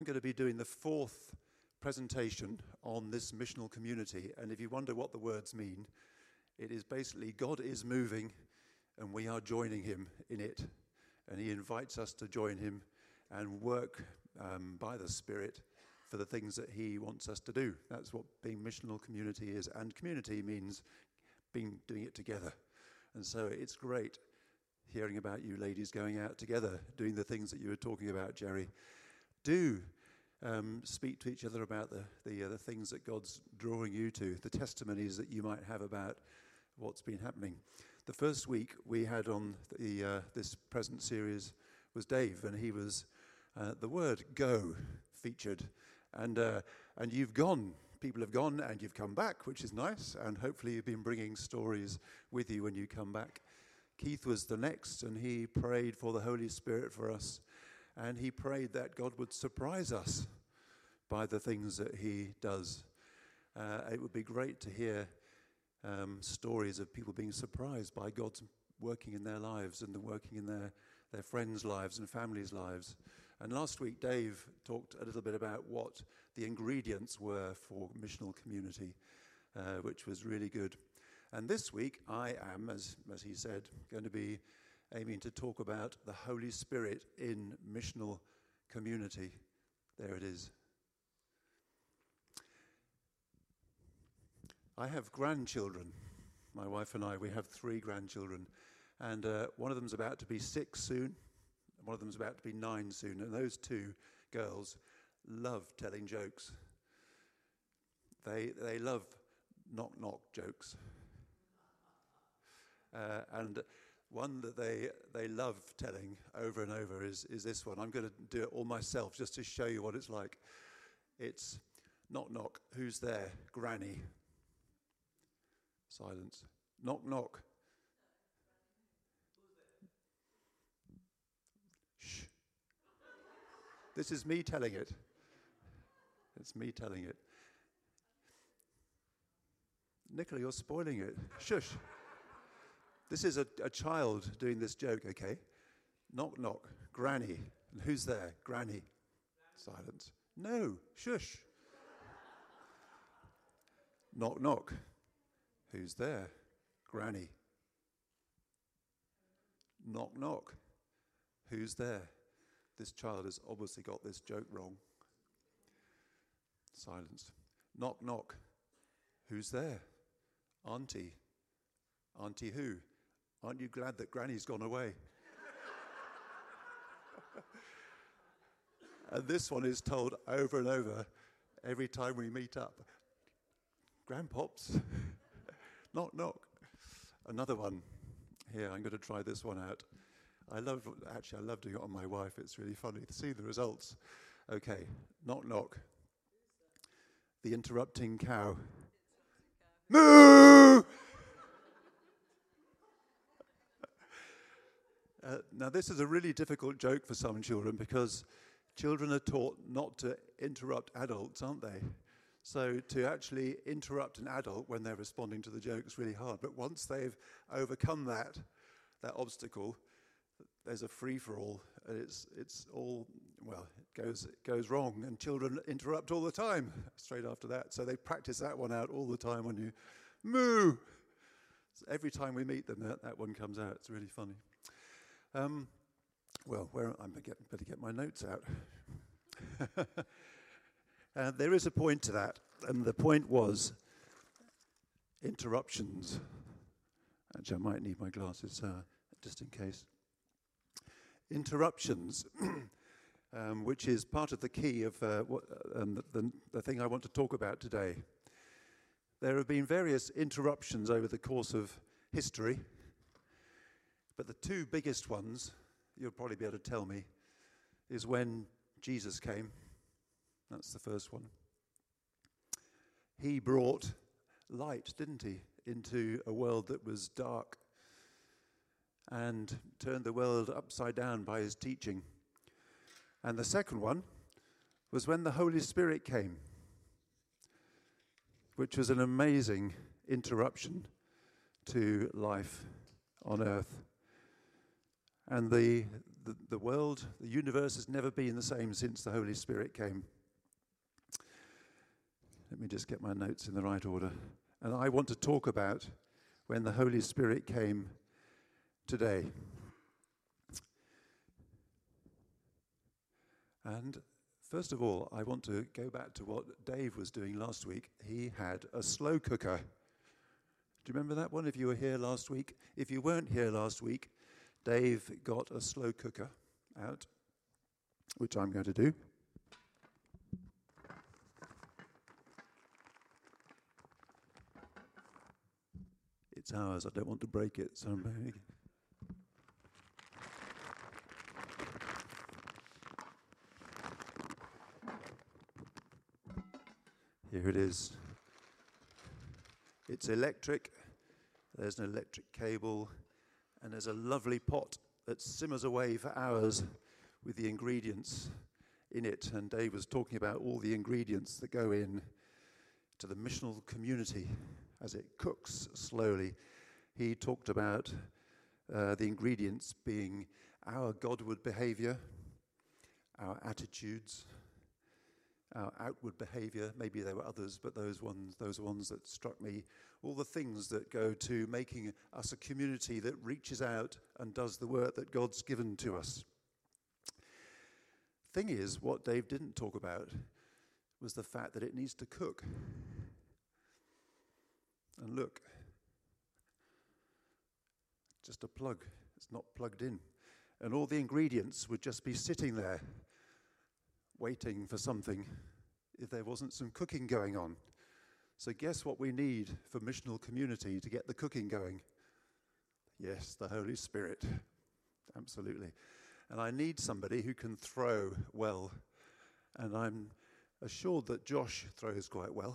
I'm going to be doing the fourth presentation on this missional community, and if you wonder what the words mean, it is basically God is moving and we are joining him in it, and he invites us to join him and work by the Spirit for the things that he wants us to do. That's what being missional community is, and community means doing it together. And so it's great hearing about you ladies going out together, doing the things that you were talking about, Jerry. Do speak to each other about the things that God's drawing you to, the testimonies that you might have about what's been happening. The first week we had on this present series was Dave, and he was the word "go" featured, and you've gone. People have gone, and you've come back, which is nice, and hopefully you've been bringing stories with you when you come back. Keith was the next, and he prayed for the Holy Spirit for us. And he prayed that God would surprise us by the things that he does. It would be great to hear stories of people being surprised by God's working in their lives and working in their friends' lives and families' lives. And last week, Dave talked a little bit about what the ingredients were for missional community, which was really good. And this week, I am, as he said, going to be aiming to talk about the Holy Spirit in missional community. There it is. I have grandchildren. My wife and I, we have 3 grandchildren. And one of them's about to be 6 soon. One of them's about to be 9 soon. And those 2 girls love telling jokes. They love knock-knock jokes. And one that they love telling over and over is this one. I'm going to do it all myself just to show you what it's like. It's knock knock. Who's there? Granny. Silence. Knock knock. Shh. This is me telling it. It's me telling it. Nicola, you're spoiling it. Shush. This is a child doing this joke, okay? Knock, knock, Granny. And who's there? Granny. Silence. No, shush. Knock, knock. Who's there? Granny. Knock, knock. Who's there? This child has obviously got this joke wrong. Silence. Knock, knock. Who's there? Auntie. Auntie who? Aren't you glad that Granny's gone away? And this one is told over and over every time we meet up. Grandpops, knock, knock. Another one. Here, I'm going to try this one out. I love doing it on my wife. It's really funny to see the results. Okay, knock, knock. The interrupting cow. Moo! Now, this is a really difficult joke for some children because children are taught not to interrupt adults, aren't they? So to actually interrupt an adult when they're responding to the joke is really hard. But once they've overcome that obstacle, there's a free-for-all. And it's all, well, it goes wrong. And children interrupt all the time straight after that. So they practice that one out all the time when you moo. So every time we meet them, that one comes out. It's really funny. Well, I better get my notes out. There is a point to that, and the point was interruptions. Actually, I might need my glasses just in case. Interruptions, which is part of the key of the thing I want to talk about today. There have been various interruptions over the course of history. But the 2 biggest ones, you'll probably be able to tell me, is when Jesus came. That's the first one. He brought light, didn't he, into a world that was dark and turned the world upside down by his teaching. And the second one was when the Holy Spirit came, which was an amazing interruption to life on earth. And the the world, the universe has never been the same since the Holy Spirit came. Let me just get my notes in the right order. And I want to talk about when the Holy Spirit came today. And first of all, I want to go back to what Dave was doing last week. He had a slow cooker. Do you remember that one if you were here last week? If you weren't here last week, Dave got a slow cooker out, which I'm going to do. It's ours. I don't want to break it, so I'm very... Here it is. It's electric. There's an electric cable, and there's a lovely pot that simmers away for hours with the ingredients in it. And Dave was talking about all the ingredients that go in to the missional community as it cooks slowly. He talked about the ingredients being our Godward behavior, our attitudes, our outward behavior. Maybe there were others, but those are ones that struck me. All the things that go to making us a community that reaches out and does the work that God's given to us. Thing is, what Dave didn't talk about was the fact that it needs to cook. And look, just a plug. It's not plugged in. And all the ingredients would just be sitting there waiting for something if there wasn't some cooking going on. So guess what we need for missional community to get the cooking going? Yes, the Holy Spirit. Absolutely. And I need somebody who can throw well. And I'm assured that Josh throws quite well.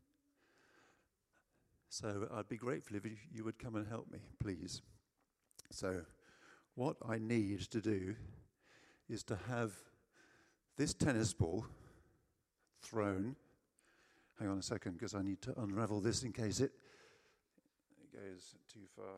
So I'd be grateful if you would come and help me, please. So what I need to do is to have this tennis ball thrown. Hang on a second, because I need to unravel this in case it goes too far.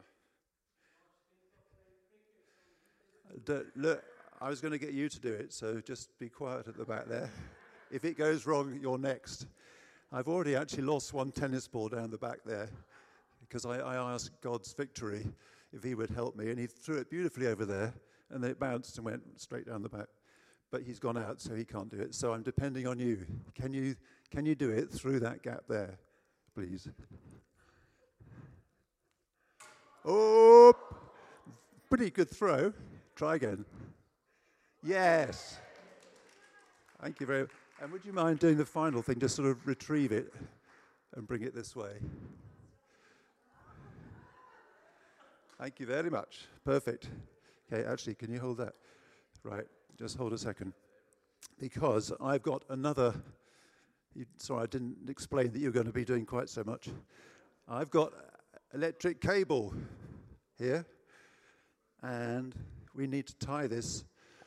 Look, I was going to get you to do it, so just be quiet at the back there. If it goes wrong, you're next. I've already actually lost one tennis ball down the back there because I asked God's victory if he would help me, and he threw it beautifully over there, and then it bounced and went straight down the back. But he's gone out, so he can't do it. So I'm depending on you. Can you do it through that gap there, please? Oh, pretty good throw. Try again. Yes. Thank you very much. And would you mind doing the final thing, just sort of retrieve it and bring it this way? Thank you very much. Perfect. Okay, actually, can you hold that? Right, just hold a second. Because I've got another... Sorry, I didn't explain that you're going to be doing quite so much. I've got electric cable here, and we need to tie this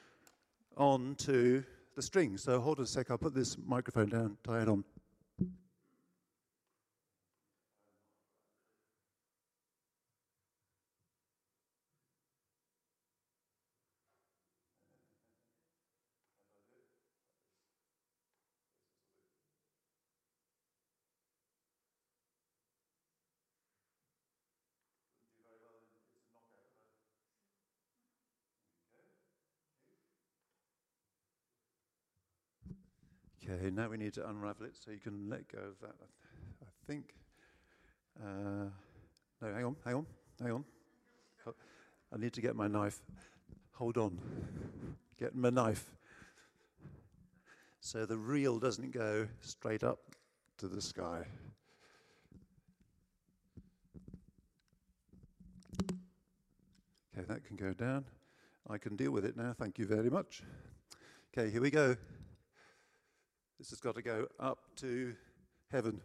onto the string. So hold on a sec, I'll put this microphone down, tie it on. Okay, now we need to unravel it so you can let go of that, I think. No, hang on. I need to get my knife. Hold on. Get my knife. So the reel doesn't go straight up to the sky. Okay, that can go down. I can deal with it now, thank you very much. Okay, here we go. This has got to go up to heaven.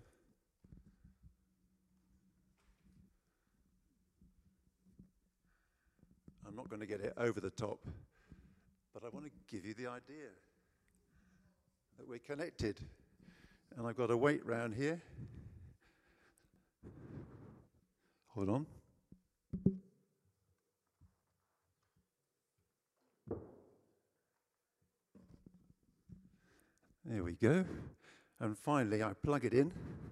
I'm not going to get it over the top, but I want to give you the idea that we're connected. And I've got a weight round here. Hold on. There we go. And finally, I plug it in.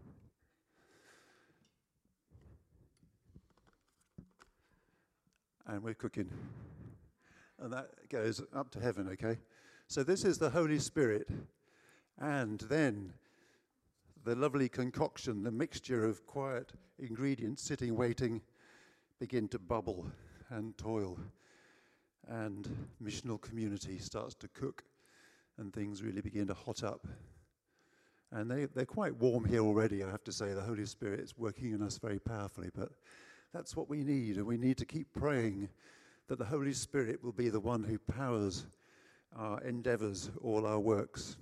And we're cooking. And that goes up to heaven, okay? So this is the Holy Spirit. And then the lovely concoction, the mixture of quiet ingredients sitting, waiting, begin to bubble and toil. And missional community starts to cook. And things really begin to hot up. And they're quite warm here already, I have to say. The Holy Spirit is working in us very powerfully. But that's what we need, and we need to keep praying that the Holy Spirit will be the one who powers our endeavors, all our works.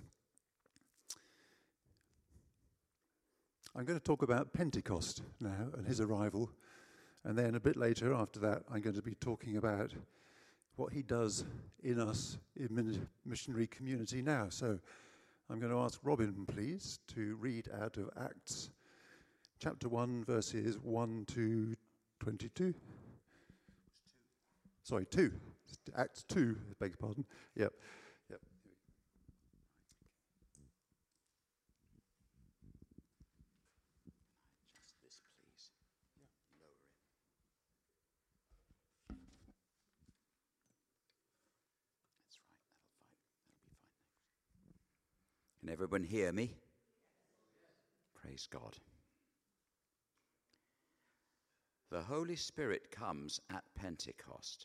I'm going to talk about Pentecost now and his arrival, and then a bit later after that I'm going to be talking about what he does in us in missionary community now. So I'm going to ask Robin, please, to read out of Acts chapter 1, verses 1 to 22. Sorry, 2. Acts 2, I beg your pardon. Yep. Just this, please. Lower it. That's right, that'll be fine. Can everyone hear me? Praise God. The Holy Spirit comes at Pentecost.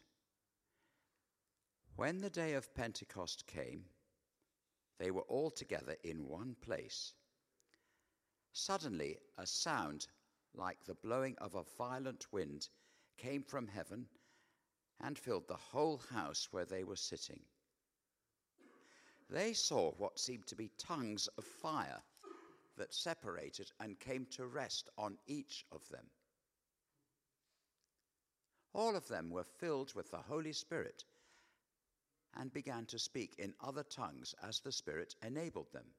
When the day of Pentecost came, they were all together in one place. Suddenly, a sound like the blowing of a violent wind came from heaven and filled the whole house where they were sitting. They saw what seemed to be tongues of fire that separated and came to rest on each of them. All of them were filled with the Holy Spirit and began to speak in other tongues as the Spirit enabled them.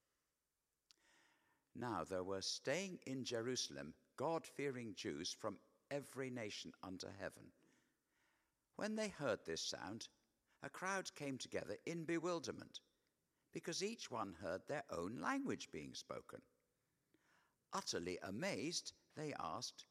Now there were staying in Jerusalem God-fearing Jews from every nation under heaven. When they heard this sound, a crowd came together in bewilderment, because each one heard their own language being spoken. Utterly amazed, they asked,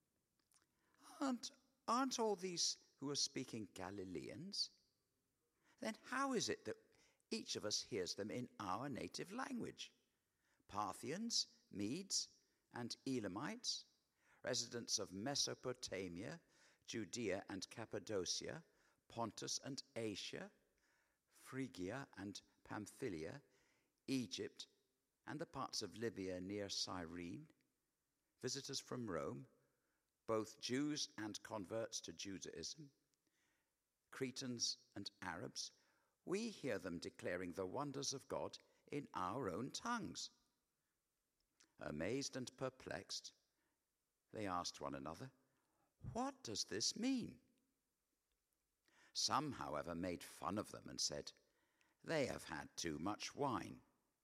Aren't all these who are speaking Galileans? Then how is it that each of us hears them in our native language? Parthians, Medes, and Elamites, residents of Mesopotamia, Judea and Cappadocia, Pontus and Asia, Phrygia and Pamphylia, Egypt, and the parts of Libya near Cyrene, visitors from Rome, both Jews and converts to Judaism, Cretans and Arabs, we hear them declaring the wonders of God in our own tongues. Amazed and perplexed, they asked one another, What does this mean? Some, however, made fun of them and said, They have had too much wine.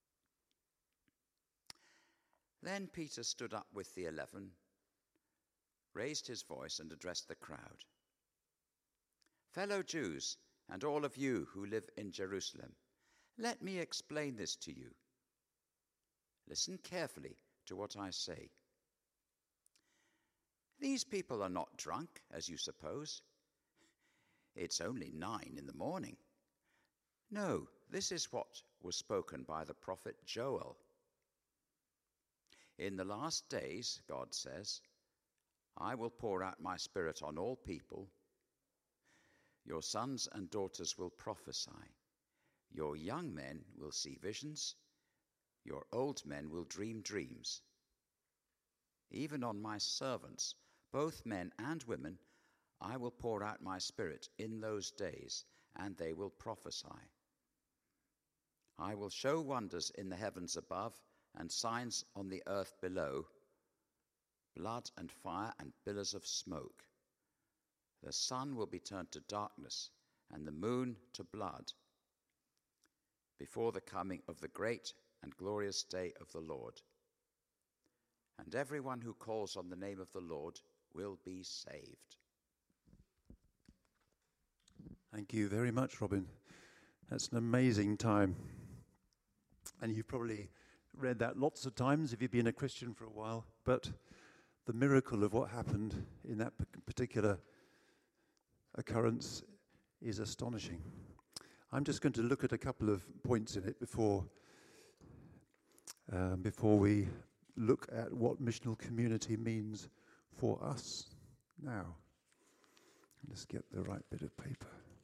Then Peter stood up with the 11, raised his voice and addressed the crowd. Fellow Jews, and all of you who live in Jerusalem, let me explain this to you. Listen carefully to what I say. These people are not drunk, as you suppose. It's only 9 a.m. No, this is what was spoken by the prophet Joel. In the last days, God says, I will pour out my spirit on all people. Your sons and daughters will prophesy. Your young men will see visions. Your old men will dream dreams. Even on my servants, both men and women, I will pour out my spirit in those days, and they will prophesy. I will show wonders in the heavens above and signs on the earth below, blood and fire and pillars of smoke. The sun will be turned to darkness and the moon to blood before the coming of the great and glorious day of the Lord. And everyone who calls on the name of the Lord will be saved. Thank you very much, Robin. That's an amazing time. And you've probably read that lots of times if you've been a Christian for a while. But the miracle of what happened in that particular occurrence is astonishing. I'm just going to look at a couple of points in it before we look at what missional community means for us now. Let's get the right bit of paper.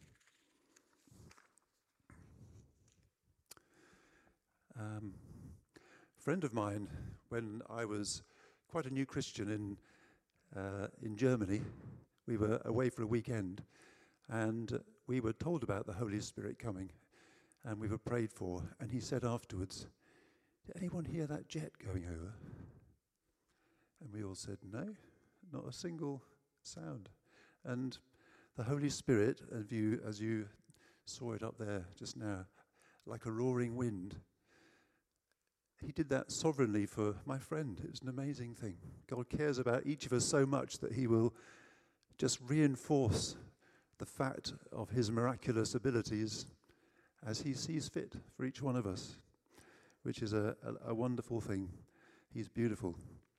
A friend of mine, when I was quite a new Christian in Germany, we were away for a weekend, and we were told about the Holy Spirit coming, and we were prayed for. And he said afterwards, "Did anyone hear that jet going over?" And we all said, "No, not a single sound." And the Holy Spirit, as you saw it up there just now, like a roaring wind, he did that sovereignly for my friend. It was an amazing thing. God cares about each of us so much that he will just reinforce the fact of his miraculous abilities as he sees fit for each one of us, which is a wonderful thing. He's beautiful.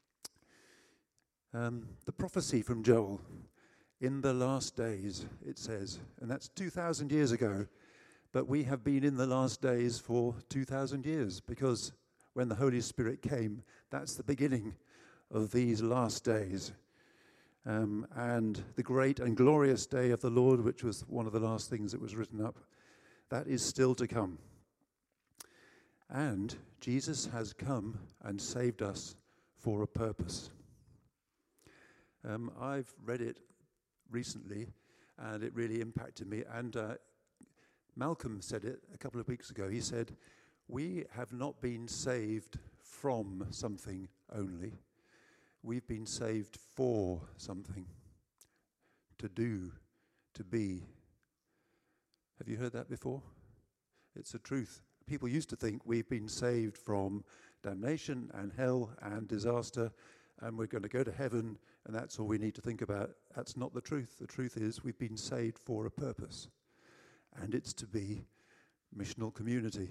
The prophecy from Joel, in the last days, it says, and that's 2,000 years ago, but we have been in the last days for 2,000 years, because when the Holy Spirit came, that's the beginning of these last days. And the great and glorious day of the Lord, which was one of the last things that was written up, that is still to come. And Jesus has come and saved us for a purpose. I've read it recently, and it really impacted me. And Malcolm said it a couple of weeks ago. He said, "We have not been saved from something only. We've been saved for something, to do, to be." Have you heard that before? It's a truth. People used to think we've been saved from damnation and hell and disaster, and we're going to go to heaven, and that's all we need to think about. That's not the truth. The truth is we've been saved for a purpose, and it's to be missional community.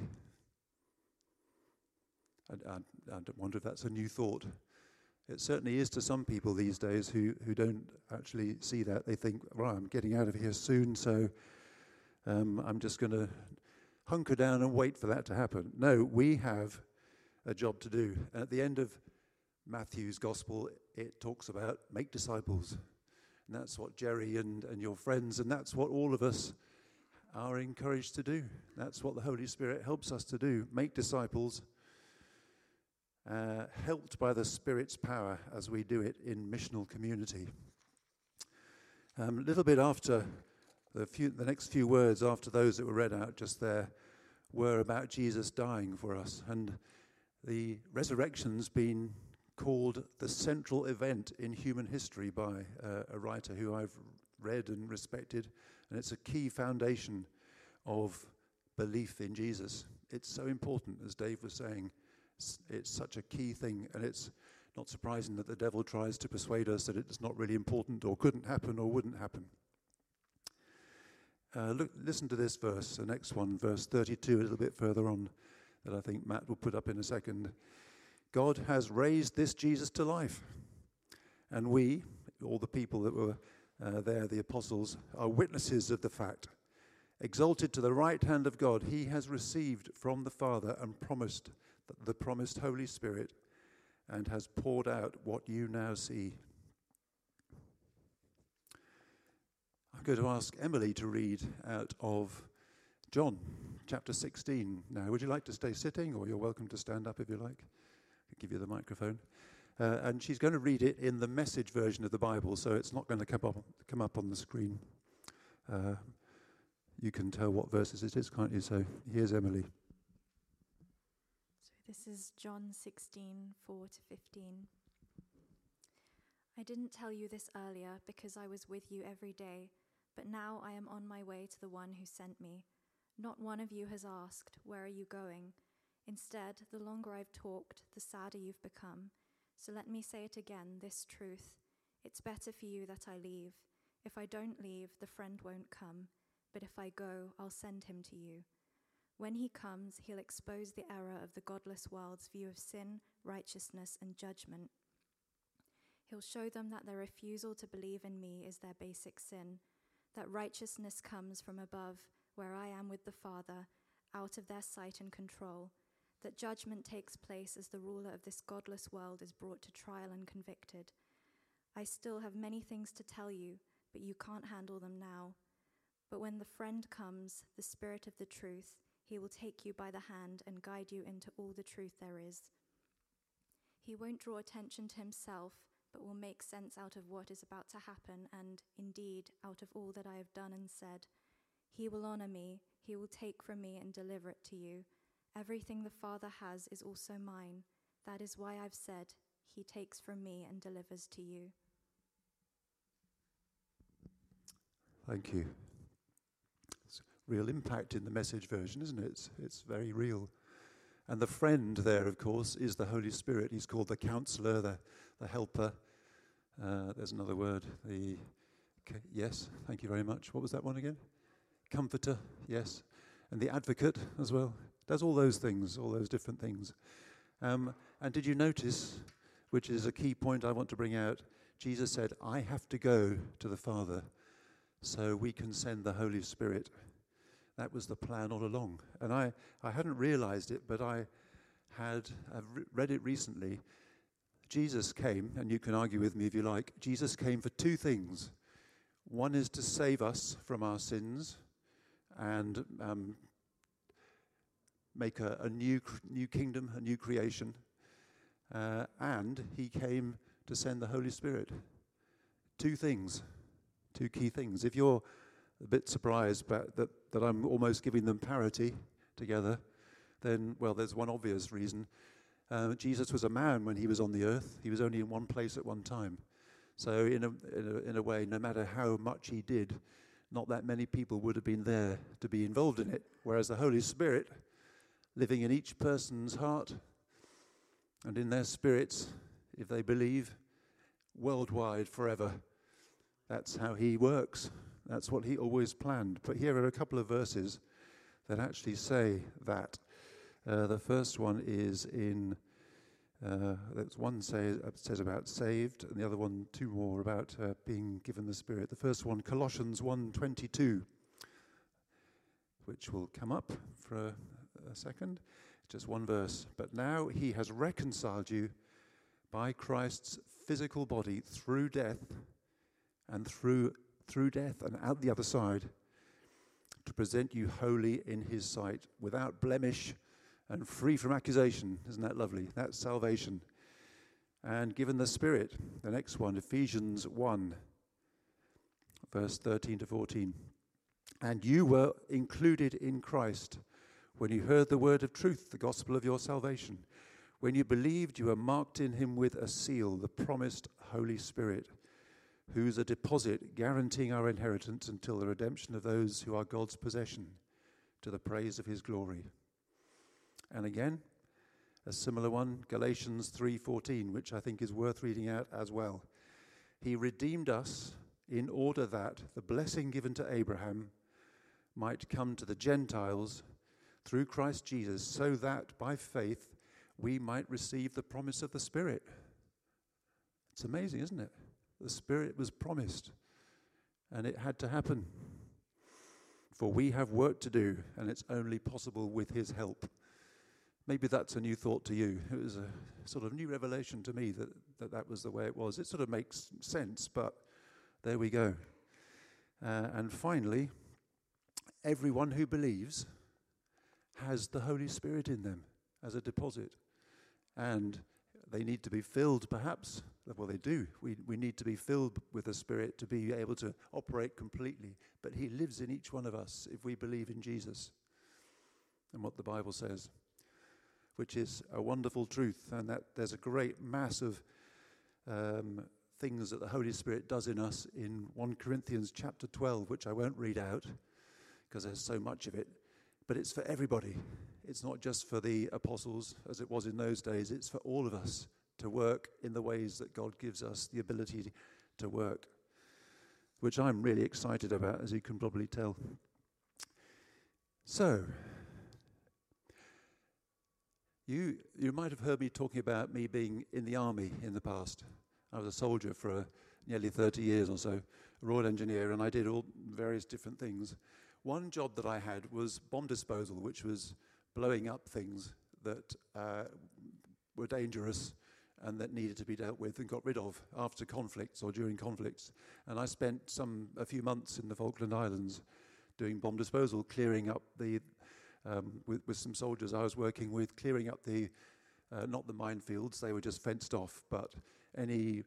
I wonder if that's a new thought. It certainly is to some people these days who don't actually see that. They think, "Well, I'm getting out of here soon, so I'm just going to hunker down and wait for that to happen." No, we have a job to do. And at the end of Matthew's gospel, it talks about make disciples. And that's what Jerry and your friends, and that's what all of us are encouraged to do. That's what the Holy Spirit helps us to do, make disciples, helped by the Spirit's power as we do it in missional community. A little bit after, the next few words after those that were read out just there were about Jesus dying for us. And the resurrection's been called the central event in human history by a writer who I've read and respected. And it's a key foundation of belief in Jesus. It's so important, as Dave was saying. It's such a key thing, and it's not surprising that the devil tries to persuade us that it's not really important or couldn't happen or wouldn't happen. Listen to this verse, the next one, verse 32, a little bit further on, that I think Matt will put up in a second. God has raised this Jesus to life, and we, all the people that were there, the apostles, are witnesses of the fact. Exalted to the right hand of God, he has received from the Father and promised the promised Holy Spirit, and has poured out what you now see. I'm going to ask Emily to read out of John chapter 16 now. Would you like to stay sitting, or you're welcome to stand up if you like? I'll give you the microphone. And she's going to read it in the Message version of the Bible, so it's not going to come up on the screen. You can tell what verses it is, can't you? So here's Emily. This is John 16, 4 to 15. I didn't tell you this earlier because I was with you every day, but now I am on my way to the one who sent me. Not one of you has asked, "Where are you going?" Instead, the longer I've talked, the sadder you've become. So let me say it again, this truth. It's better for you that I leave. If I don't leave, the friend won't come, but if I go, I'll send him to you. When he comes, he'll expose the error of the godless world's view of sin, righteousness, and judgment. He'll show them that their refusal to believe in me is their basic sin, that righteousness comes from above, where I am with the Father, out of their sight and control, that judgment takes place as the ruler of this godless world is brought to trial and convicted. I still have many things to tell you, but you can't handle them now. But when the friend comes, the Spirit of the truth, he will take you by the hand and guide you into all the truth there is. He won't draw attention to himself, but will make sense out of what is about to happen and, indeed, out of all that I have done and said. He will honor me, he will take from me and deliver it to you. Everything the Father has is also mine. That is why I've said, he takes from me and delivers to you. Thank you. It's real impact in the Message version, isn't it? It's very real. And the friend there, of course, is the Holy Spirit. He's called the Counselor, the Helper. There's another word. Yes, thank you very much. What was that one again? Comforter, yes. And the Advocate as well. Does all those things, all those different things. And did you notice, which is a key point I want to bring out, Jesus said, I have to go to the Father so we can send the Holy Spirit. That was the plan all along. And I hadn't realized it, but I've read it recently. Jesus came, and you can argue with me if you like, Jesus came for two things. One is to save us from our sins and make a new kingdom, a new creation. And he came to send the Holy Spirit. Two things, two key things. If you're a bit surprised that I'm almost giving them parity together, then, well, there's one obvious reason. Jesus was a man when he was on the earth. He was only in one place at one time. So in a way, no matter how much he did, not that many people would have been there to be involved in it. Whereas the Holy Spirit, living in each person's heart and in their spirits, if they believe, worldwide, forever. That's how he works. That's what he always planned. But here are a couple of verses that actually say that. The first one is in, one says about saved, and the other one, two more, about being given the Spirit. The first one, Colossians 1:22, which will come up for a second. Just one verse. But now he has reconciled you by Christ's physical body through death, and through death and out the other side, to present you holy in his sight, without blemish and free from accusation. Isn't that lovely? That's salvation. And given the Spirit, the next one, Ephesians 1, verse 13 to 14. And you were included in Christ when you heard the word of truth, the gospel of your salvation. When you believed, you were marked in him with a seal, the promised Holy Spirit, who's a deposit guaranteeing our inheritance until the redemption of those who are God's possession, to the praise of his glory. And again, a similar one, Galatians 3:14, which I think is worth reading out as well. He redeemed us in order that the blessing given to Abraham might come to the Gentiles through Christ Jesus, so that by faith we might receive the promise of the Spirit. It's amazing, isn't it? The Spirit was promised, and it had to happen. For we have work to do, and it's only possible with his help. Maybe that's a new thought to you. It was a sort of new revelation to me that was the way it was. It sort of makes sense, but there we go. And finally, everyone who believes has the Holy Spirit in them as a deposit. And they need to be filled, perhaps. Well, they do. We need to be filled with the Spirit to be able to operate completely. But he lives in each one of us if we believe in Jesus and what the Bible says, which is a wonderful truth. And that there's a great mass of things that the Holy Spirit does in us in 1 Corinthians chapter 12, which I won't read out because there's so much of it. But it's for everybody. It's not just for the apostles, as it was in those days. It's for all of us to work in the ways that God gives us the ability to work, which I'm really excited about, as you can probably tell. So, You might have heard me talking about me being in the army in the past. I was a soldier for nearly 30 years or so, a Royal Engineer, and I did all various different things. One job that I had was bomb disposal, which was blowing up things that were dangerous and that needed to be dealt with and got rid of after conflicts or during conflicts. And I spent a few months in the Falkland Islands doing bomb disposal, clearing up with some soldiers I was working with, clearing up not the minefields, they were just fenced off, but any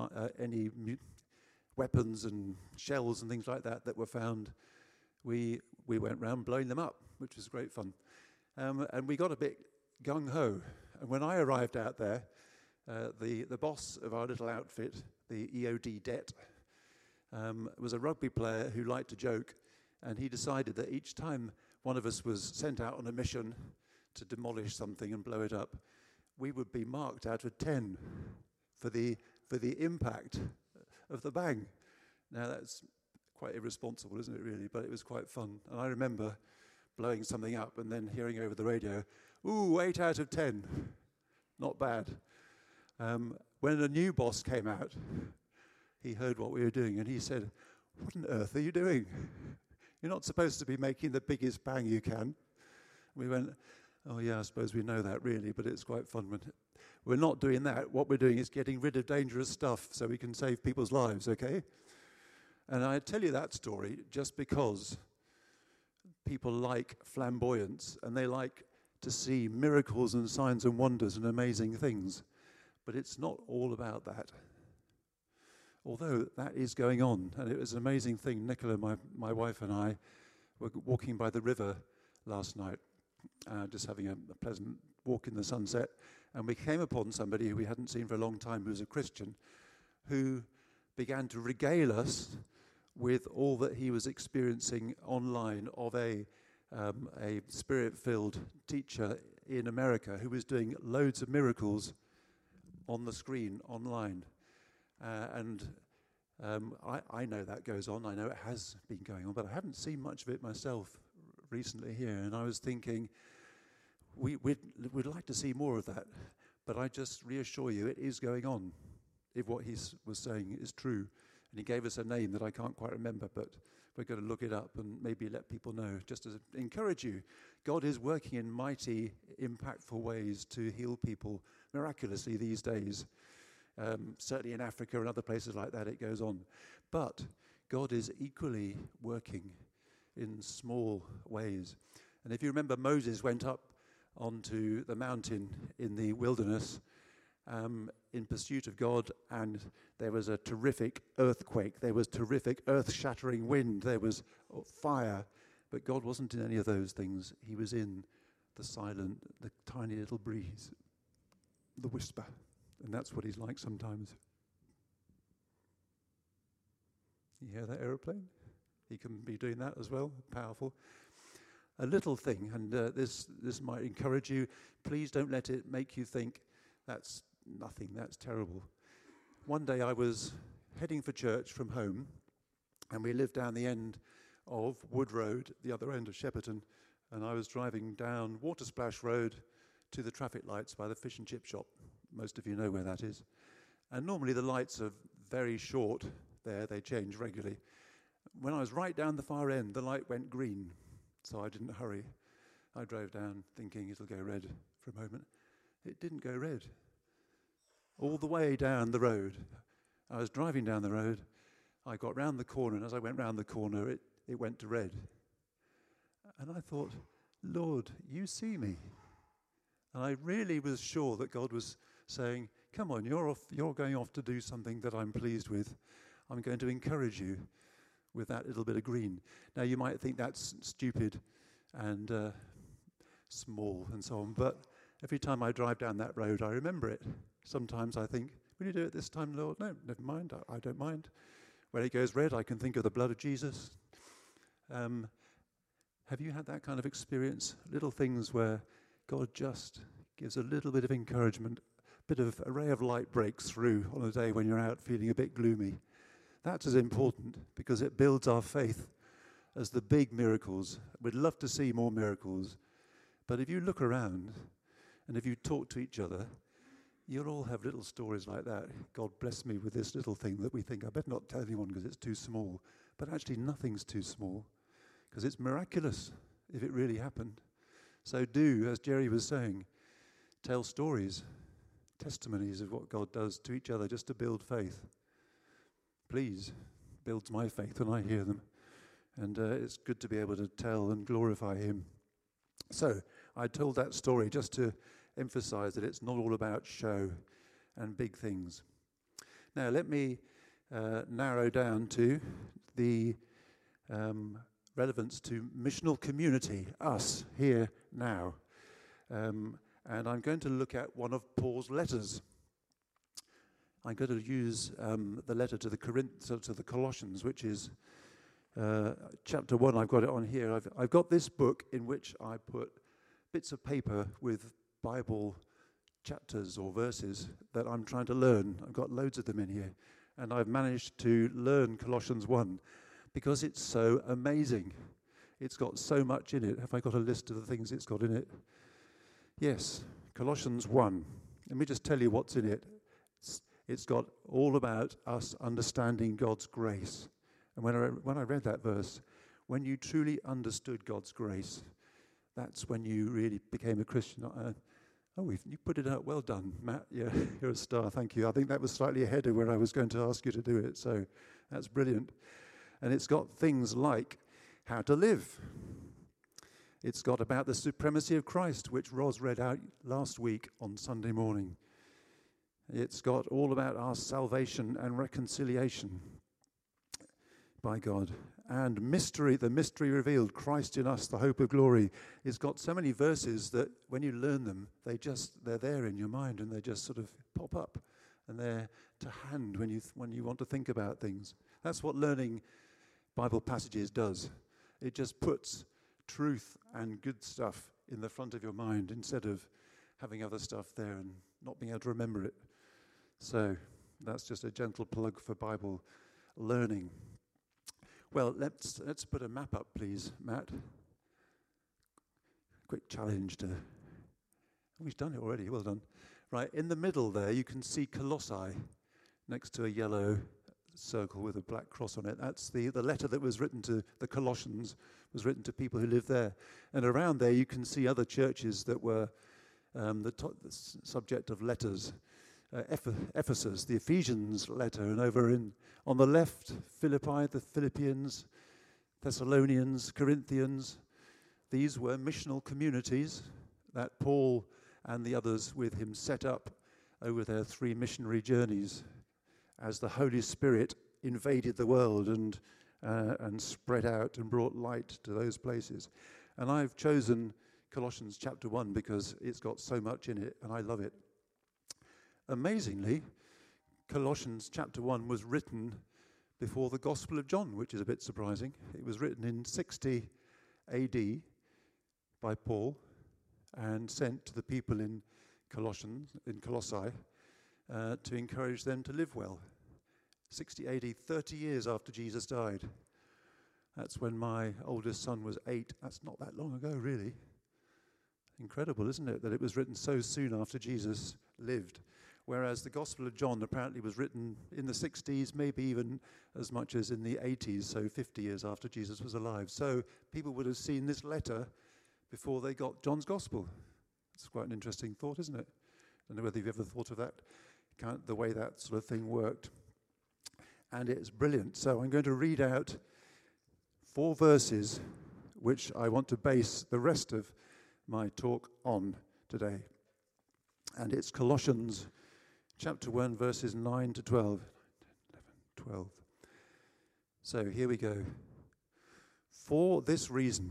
weapons and shells and things like that were found, we went round blowing them up, which was great fun. And we got a bit gung-ho. And when I arrived out there, the boss of our little outfit, the EOD Det, was a rugby player who liked to joke, and he decided that each time one of us was sent out on a mission to demolish something and blow it up, we would be marked out of 10 for the impact of the bang. Now that's quite irresponsible, isn't it, really? But it was quite fun. And I remember blowing something up and then hearing over the radio, ooh, 8 out of 10. Not bad. When a new boss came out, he heard what we were doing and he said, what on earth are you doing? You're not supposed to be making the biggest bang you can. We went, oh yeah, I suppose we know that really, but it's quite fun. We're not doing that. What we're doing is getting rid of dangerous stuff so we can save people's lives, okay? And I tell you that story just because people like flamboyance and they like to see miracles and signs and wonders and amazing things. But it's not all about that. Although that is going on, and it was an amazing thing. Nicola, my wife, and I were walking by the river last night, just having a pleasant walk in the sunset, and we came upon somebody who we hadn't seen for a long time, who was a Christian, who began to regale us with all that he was experiencing online of a spirit-filled teacher in America who was doing loads of miracles on the screen online. I know that goes on. I know it has been going on, but I haven't seen much of it myself recently here. And I was thinking, we'd like to see more of that. But I just reassure you, it is going on, if what he was saying is true. And he gave us a name that I can't quite remember, but we're going to look it up and maybe let people know, just to encourage you. God is working in mighty, impactful ways to heal people miraculously these days. Certainly in Africa and other places like that, it goes on. But God is equally working in small ways. And if you remember, Moses went up onto the mountain in the wilderness in pursuit of God, and there was a terrific earthquake. There was terrific earth-shattering wind. There was fire. But God wasn't in any of those things. He was in the silent, the tiny little breeze, the whisper. And that's what he's like sometimes. You hear that aeroplane? He can be doing that as well. Powerful. A little thing, and this might encourage you. Please don't let it make you think that's nothing, that's terrible. One day I was heading for church from home, and we lived down the end of Wood Road, the other end of Shepperton, and I was driving down Watersplash Road to the traffic lights by the fish and chip shop. Most of you know where that is. And normally the lights are very short there, they change regularly. When I was right down the far end, the light went green, so I didn't hurry. I drove down thinking it'll go red for a moment. It didn't go red. All the way down the road, I was driving down the road, I got round the corner, and as I went round the corner, it went to red. And I thought, Lord, you see me. And I really was sure that God was saying, come on, you're going off to do something that I'm pleased with. I'm going to encourage you with that little bit of green. Now, you might think that's stupid and small and so on, but every time I drive down that road, I remember it. Sometimes I think, will you do it this time, Lord? No, never mind, I don't mind. When it goes red, I can think of the blood of Jesus. Have you had that kind of experience? Little things where God just gives a little bit of encouragement, a bit of a ray of light breaks through on a day when you're out feeling a bit gloomy. That's as important because it builds our faith as the big miracles. We'd love to see more miracles. But if you look around And if you talk to each other, you'll all have little stories like that. God bless me with this little thing that we think, I better not tell anyone because it's too small. But actually nothing's too small because it's miraculous if it really happened. So do, as Jerry was saying, tell stories, testimonies of what God does to each other just to build faith. Please, builds my faith when I hear them. And it's good to be able to tell and glorify him. So I told that story just to emphasize that it's not all about show and big things. Now let me narrow down to the relevance to missional community, us, here, now. And I'm going to look at one of Paul's letters. I'm going to use the letter to the Colossians, which is chapter 1. I've got it on here. I've got this book in which I put bits of paper with Bible chapters or verses that I'm trying to learn. I've got loads of them in here. And I've managed to learn Colossians 1 because it's so amazing. It's got so much in it. Have I got a list of the things it's got in it? Yes, Colossians 1. Let me just tell you what's in it. It's got all about us understanding God's grace. And when I read that verse, when you truly understood God's grace, that's when you really became a Christian. You put it out. Well done, Matt. Yeah, you're a star. Thank you. I think that was slightly ahead of where I was going to ask you to do it. So that's brilliant. And it's got things like how to live. It's got about the supremacy of Christ, which Ros read out last week on Sunday morning. It's got all about our salvation and reconciliation by God. And mystery, the mystery revealed, Christ in us, the hope of glory. It's got so many verses that when you learn them, they're there in your mind and they just sort of pop up and they're to hand when you want to think about things. That's what learning Bible passages does. It just puts truth and good stuff in the front of your mind instead of having other stuff there and not being able to remember it. So that's just a gentle plug for Bible learning. Well, let's put a map up, please, Matt. Quick challenge to... we've done it already, well done. Right, in the middle there, you can see Colossae next to a yellow circle with a black cross on it. That's the letter that was written to the Colossians, was written to people who lived there. And around there, you can see other churches that were the subject of letters. Ephesus, the Ephesians letter, and over on the left, Philippi, the Philippians, Thessalonians, Corinthians. These were missional communities that Paul and the others with him set up over their 3 missionary journeys as the Holy Spirit invaded the world and spread out and brought light to those places. And I've chosen Colossians chapter 1 because it's got so much in it and I love it. Amazingly, Colossians chapter 1 was written before the Gospel of John, which is a bit surprising. It was written in 60 AD by Paul and sent to the people in Colossae to encourage them to live well. 60 AD, 30 years after Jesus died. That's when my oldest son was 8. That's not that long ago, really. Incredible, isn't it, that it was written so soon after Jesus lived. Whereas the Gospel of John apparently was written in the 60s, maybe even as much as in the 80s, so 50 years after Jesus was alive. So people would have seen this letter before they got John's Gospel. It's quite an interesting thought, isn't it? I don't know whether you've ever thought of that, the way that sort of thing worked. And it's brilliant. So I'm going to read out 4 verses which I want to base the rest of my talk on today. And it's Colossians chapter 1, verses 9 to 12. 12. So here we go. For this reason,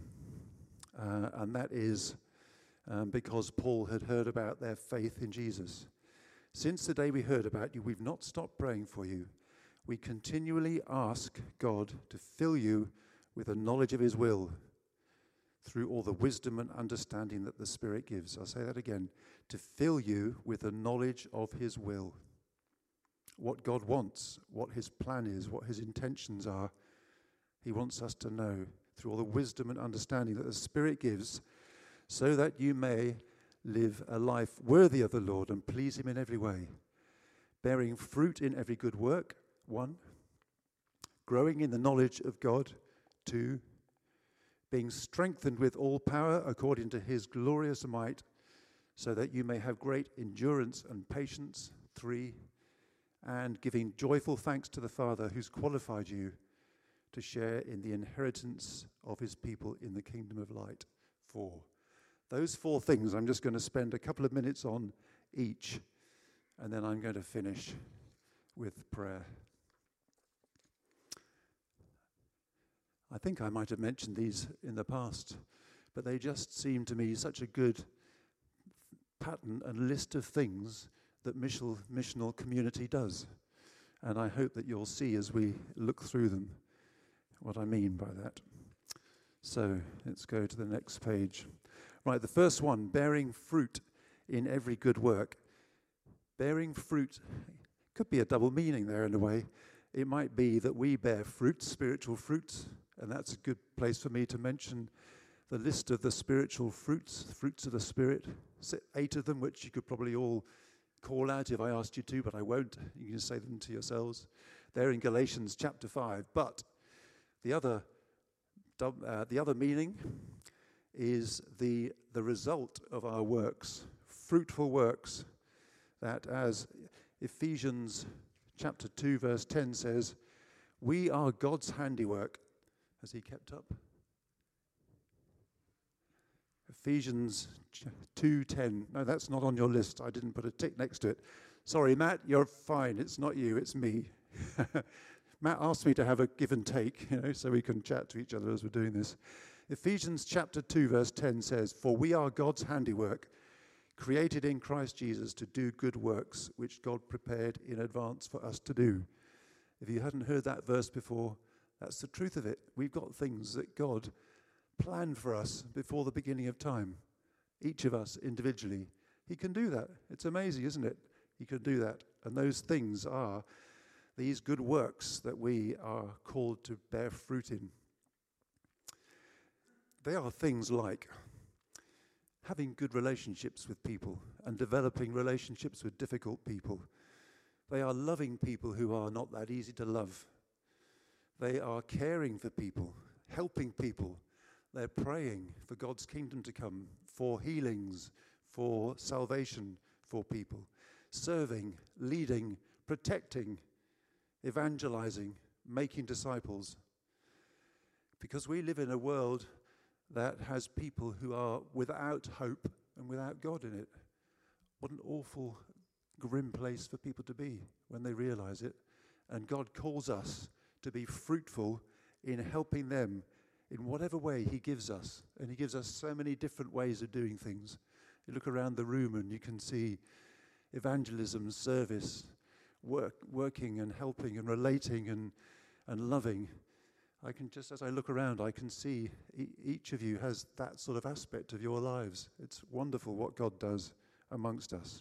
and that is because Paul had heard about their faith in Jesus. Since the day we heard about you, we've not stopped praying for you. We continually ask God to fill you with a knowledge of his will through all the wisdom and understanding that the Spirit gives. I'll say that again. To fill you with the knowledge of his will. What God wants, what his plan is, what his intentions are. He wants us to know through all the wisdom and understanding that the Spirit gives, so that you may live a life worthy of the Lord and please him in every way, bearing fruit in every good work, 1, growing in the knowledge of God, 2, being strengthened with all power according to his glorious might, so that you may have great endurance and patience, 3, and giving joyful thanks to the Father who's qualified you to share in the inheritance of his people in the kingdom of light, 4. Those 4 things I'm just going to spend a couple of minutes on each, and then I'm going to finish with prayer. I think I might have mentioned these in the past, but they just seem to me such a good pattern and list of things that missional community does. And I hope that you'll see as we look through them what I mean by that. So let's go to the next page. Right, the first one, bearing fruit in every good work. Bearing fruit could be a double meaning there in a way. It might be that we bear fruits, spiritual fruits, and that's a good place for me to mention the list of the spiritual fruits of the Spirit, 8 of them, which you could probably all call out if I asked you to, but I won't. You can say them to yourselves. They're in Galatians chapter 5. But the other meaning is the result of our works, fruitful works, that as Ephesians chapter 2 verse 10 says, we are God's handiwork. Has he kept up? Ephesians 2:10. No, that's not on your list. I didn't put a tick next to it. Sorry, Matt, you're fine. It's not you, it's me. Matt asked me to have a give and take, so we can chat to each other as we're doing this. Ephesians chapter 2 verse 10 says, for we are God's handiwork, created in Christ Jesus to do good works, which God prepared in advance for us to do. If you hadn't heard that verse before, that's the truth of it. We've got things that God planned for us before the beginning of time. Each of us individually. He can do that. It's amazing, isn't it? He can do that. And those things are these good works that we are called to bear fruit in. They are things like having good relationships with people and developing relationships with difficult people. They are loving people who are not that easy to love. They are caring for people, helping people. They're praying for God's kingdom to come, for healings, for salvation for people, serving, leading, protecting, evangelizing, making disciples. Because we live in a world that has people who are without hope and without God in it. What an awful, grim place for people to be when they realize it. And God calls us to be fruitful in helping them in whatever way he gives us. And he gives us so many different ways of doing things. You look around the room and you can see evangelism, service, working and helping and relating and loving. I can just, as I look around, I can see each of you has that sort of aspect of your lives. It's wonderful what God does amongst us.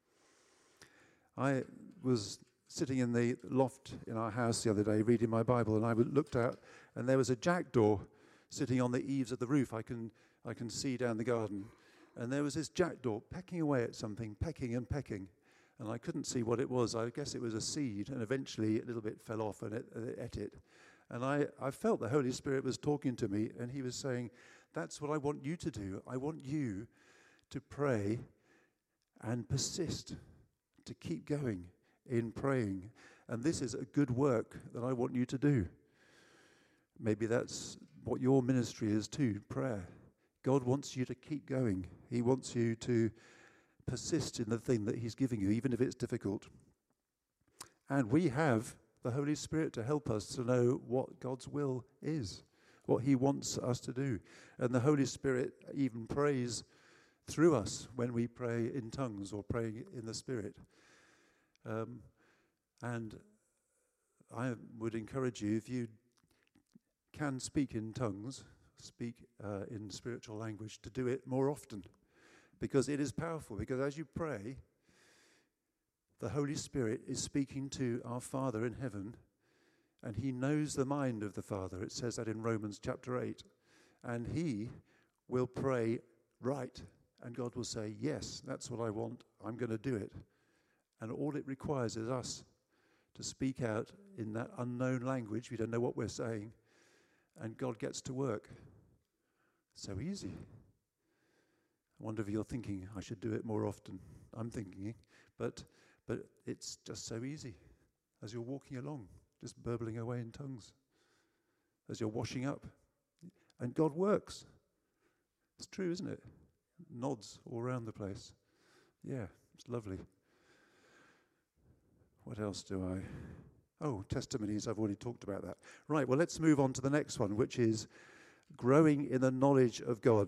I was sitting in the loft in our house the other day reading my Bible, and I looked out, and there was a jackdaw sitting on the eaves of the roof. I can see down the garden, and there was this jackdaw pecking away at something, pecking and pecking, and I couldn't see what it was. I guess it was a seed, and eventually a little bit fell off, and it ate it. And I felt the Holy Spirit was talking to me, and he was saying, that's what I want you to do. I want you to pray and persist, to keep going in praying. And this is a good work that I want you to do. Maybe that's what your ministry is too, prayer. God wants you to keep going. He wants you to persist in the thing that he's giving you, even if it's difficult. And we have the Holy Spirit to help us to know what God's will is, what he wants us to do. And the Holy Spirit even prays through us when we pray in tongues or pray in the Spirit. And I would encourage you, if you can speak in tongues, speak in spiritual language, to do it more often, because it is powerful. Because as you pray, the Holy Spirit is speaking to our Father in heaven, and he knows the mind of the Father. It says that in Romans chapter 8. And he will pray right And God will say, yes, that's what I want. I'm going to do it. And all it requires is us to speak out in that unknown language. We don't know what we're saying. And God gets to work. So easy. I wonder if you're thinking, I should do it more often. I'm thinking, but it's just so easy. As you're walking along, just burbling away in tongues. As you're washing up. And God works. It's true, isn't it? Nods all around the place. Yeah, it's lovely. What else do I... Oh, testimonies, I've already talked about that. Right, well, let's move on to the next one, which is growing in the knowledge of God.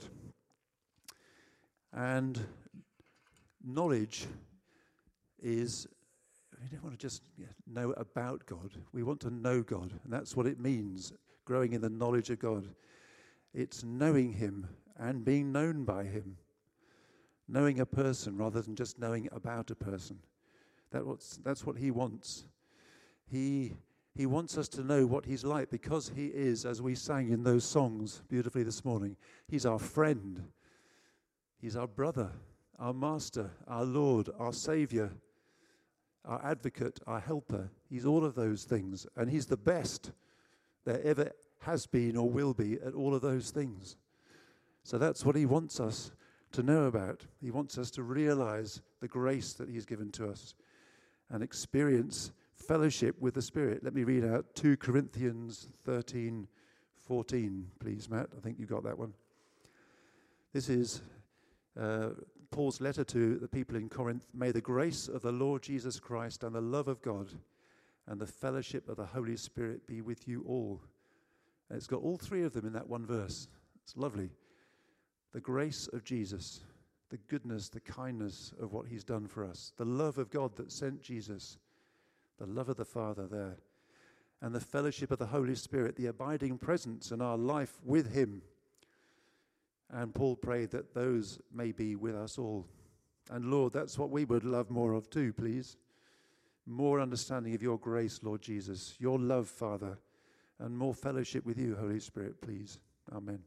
And knowledge is... We don't want to just know about God. We want to know God, and that's what it means, growing in the knowledge of God. It's knowing him and being known by him. Knowing a person rather than just knowing about a person. That's what he wants. He wants us to know what he's like because he is, as we sang in those songs beautifully this morning, he's our friend. He's our brother, our master, our Lord, our Saviour, our advocate, our helper. He's all of those things. And he's the best there ever has been or will be at all of those things. So that's what he wants us to know about. He wants us to realize the grace that he's given to us and experience fellowship with the Spirit. Let me read out 2 Corinthians 13:14, please, Matt. I think you got that one. This is Paul's letter to the people in Corinth. May the grace of the Lord Jesus Christ and the love of God and the fellowship of the Holy Spirit be with you all. And it's got all three of them in that one verse. It's lovely. The grace of Jesus, the goodness, the kindness of what he's done for us, the love of God that sent Jesus, the love of the Father there, and the fellowship of the Holy Spirit, the abiding presence in our life with him. And Paul prayed that those may be with us all. And Lord, that's what we would love more of too, please. More understanding of your grace, Lord Jesus, your love, Father, and more fellowship with you, Holy Spirit, please. Amen.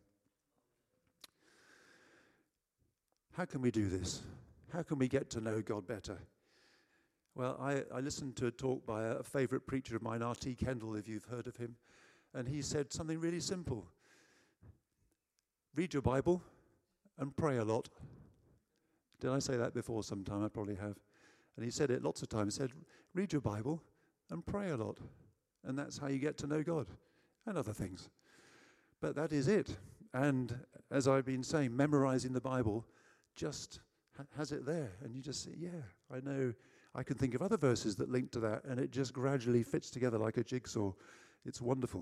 How can we do this? How can we get to know God better? Well, I listened to a talk by a favourite preacher of mine, R.T. Kendall, if you've heard of him, and he said something really simple. Read your Bible and pray a lot. Did I say that before sometime? I probably have. And he said it lots of times. He said, read your Bible and pray a lot. And that's how you get to know God and other things. But that is it. And as I've been saying, memorizing the Bible just has it there. And you just say, yeah, I know. I can think of other verses that link to that. And it just gradually fits together like a jigsaw. It's wonderful.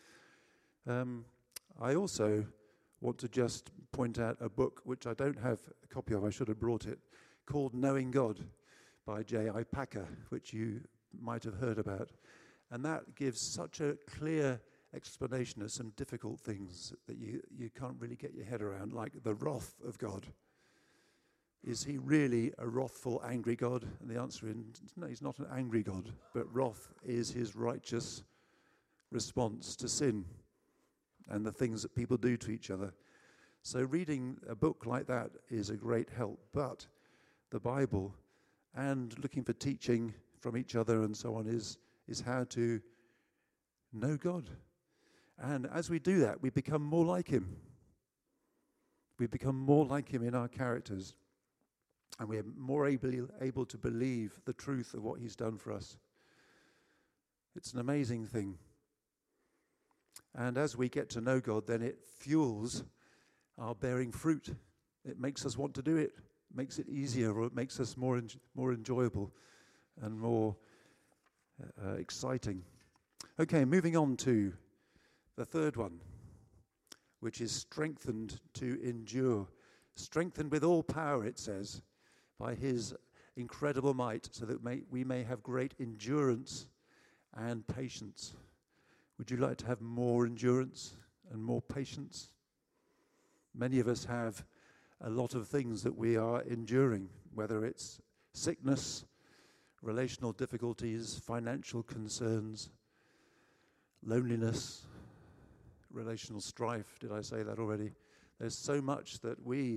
I also want to just point out a book which I don't have a copy of, I should have brought it, called Knowing God by J.I. Packer, which you might have heard about. And that gives such a clear explanation of some difficult things that you can't really get your head around, like the wrath of God. Is he really a wrathful, angry God? And the answer is no, he's not an angry God, but wrath is his righteous response to sin and the things that people do to each other. So reading a book like that is a great help. But the Bible and looking for teaching from each other and so on is how to know God. And as we do that, we become more like him. We become more like him in our characters. And we're more able to believe the truth of what he's done for us. It's an amazing thing. And as we get to know God, then it fuels our bearing fruit. It makes us want to do it. It makes it easier, or it makes us more enjoyable and more exciting. Okay, moving on to the third one, which is strengthened to endure. Strengthened with all power, it says, by his incredible might, so that we may have great endurance and patience. Would you like to have more endurance and more patience? Many of us have a lot of things that we are enduring, whether it's sickness, relational difficulties, financial concerns, loneliness, relational strife. Did I say that already? There's so much that we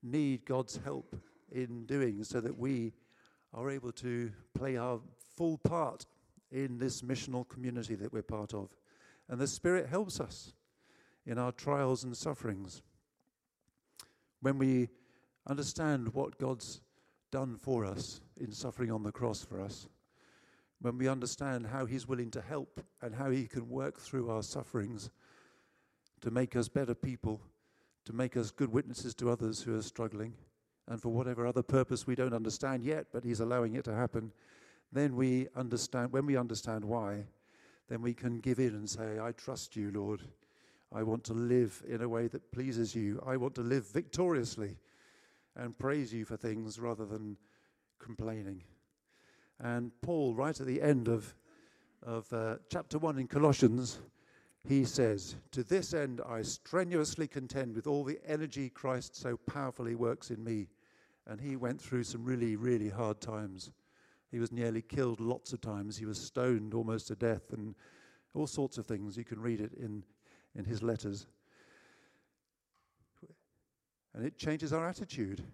need God's help in doing so that we are able to play our full part in this missional community that we're part of. And the Spirit helps us in our trials and sufferings. When we understand what God's done for us in suffering on the cross for us, when we understand how he's willing to help and how he can work through our sufferings to make us better people, to make us good witnesses to others who are struggling, and for whatever other purpose we don't understand yet, but he's allowing it to happen, then we understand, when we understand why, then we can give in and say, I trust you, Lord. I want to live in a way that pleases you. I want to live victoriously and praise you for things rather than complaining. And Paul, right at the end of chapter 1 in Colossians, he says, to this end I strenuously contend with all the energy Christ so powerfully works in me. And he went through some really, really hard times. He was nearly killed lots of times. He was stoned almost to death and all sorts of things. You can read it in his letters. And it changes our attitude.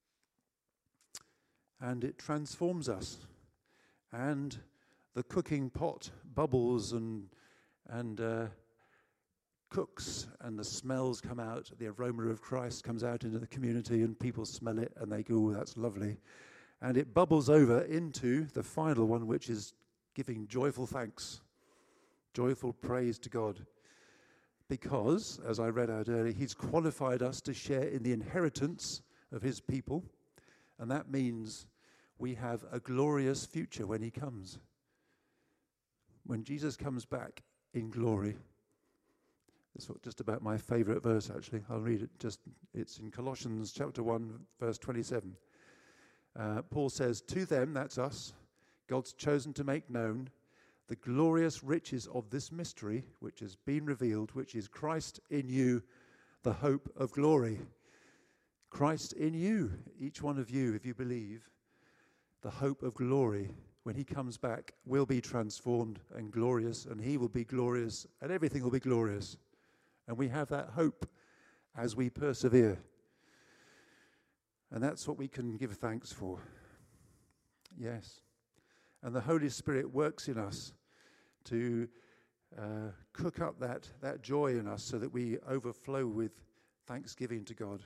And it transforms us. And the cooking pot bubbles and cooks, and the smells come out. The aroma of Christ comes out into the community, and people smell it, and they go, oh, that's lovely. And it bubbles over into the final one, which is giving joyful thanks, joyful praise to God. Because, as I read out earlier, he's qualified us to share in the inheritance of his people, and that means we have a glorious future when he comes. When Jesus comes back in glory, it's just about my favorite verse, actually. I'll read it. It's in Colossians chapter 1, verse 27. Paul says, to them, that's us, God's chosen to make known the glorious riches of this mystery, which has been revealed, which is Christ in you, the hope of glory. Christ in you, each one of you, if you believe, the hope of glory. When he comes back, will be transformed and glorious, and he will be glorious, and everything will be glorious. And we have that hope as we persevere. And that's what we can give thanks for. Yes. And the Holy Spirit works in us to cook up that joy in us so that we overflow with thanksgiving to God.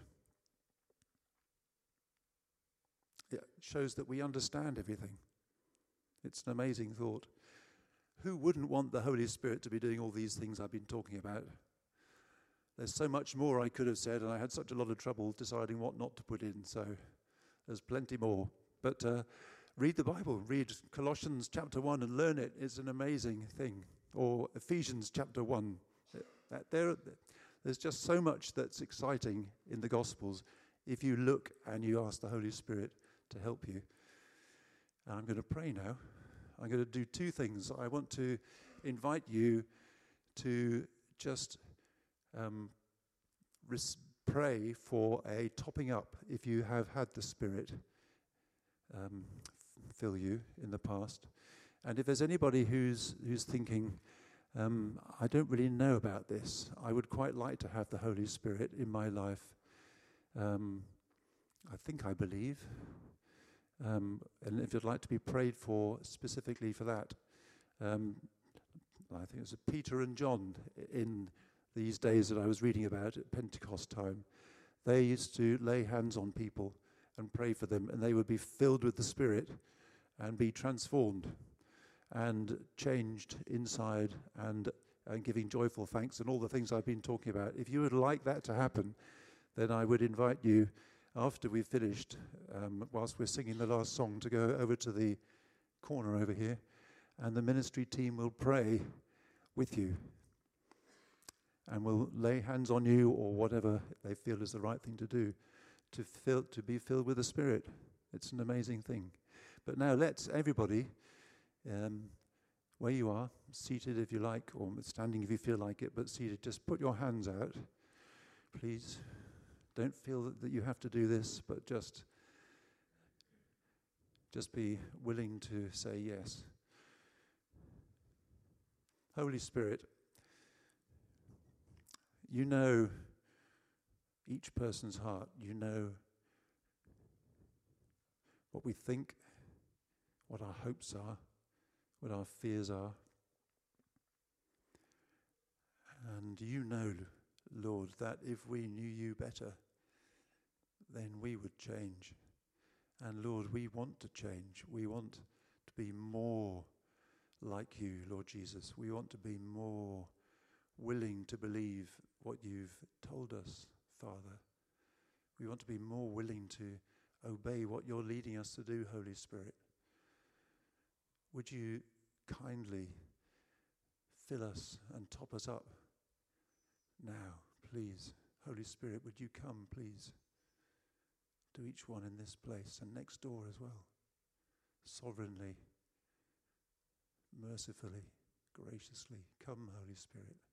It shows that we understand everything. It's an amazing thought. Who wouldn't want the Holy Spirit to be doing all these things I've been talking about? There's so much more I could have said, and I had such a lot of trouble deciding what not to put in, so there's plenty more. But read the Bible, read Colossians chapter 1 and learn it. It's an amazing thing. Or Ephesians chapter 1. There's just so much that's exciting in the Gospels if you look and you ask the Holy Spirit to help you. And I'm going to pray now. I'm going to do two things. I want to invite you to just pray for a topping up if you have had the Spirit fill you in the past. And if there's anybody who's thinking, I don't really know about this, I would quite like to have the Holy Spirit in my life. I think I believe. And if you'd like to be prayed for specifically for that, I think it was Peter and John in these days that I was reading about at Pentecost time. They used to lay hands on people and pray for them, and they would be filled with the Spirit and be transformed and changed inside and giving joyful thanks and all the things I've been talking about. If you would like that to happen, then I would invite you, after we've finished, whilst we're singing the last song, to go over to the corner over here, and the ministry team will pray with you. And will lay hands on you or whatever they feel is the right thing to do, to be filled with the Spirit. It's an amazing thing. But now let's, everybody, where you are, seated if you like, or standing if you feel like it, but seated, just put your hands out, please. Don't feel that you have to do this, but just be willing to say yes. Holy Spirit, you know each person's heart. You know what we think, what our hopes are, what our fears are. And you know, Lord, that if we knew you better, then we would change. And Lord, we want to change. We want to be more like you, Lord Jesus. We want to be more willing to believe what you've told us, Father. We want to be more willing to obey what you're leading us to do, Holy Spirit. Would you kindly fill us and top us up now, please? Holy Spirit, would you come, please, to each one in this place and next door as well, sovereignly, mercifully, graciously. Come, Holy Spirit.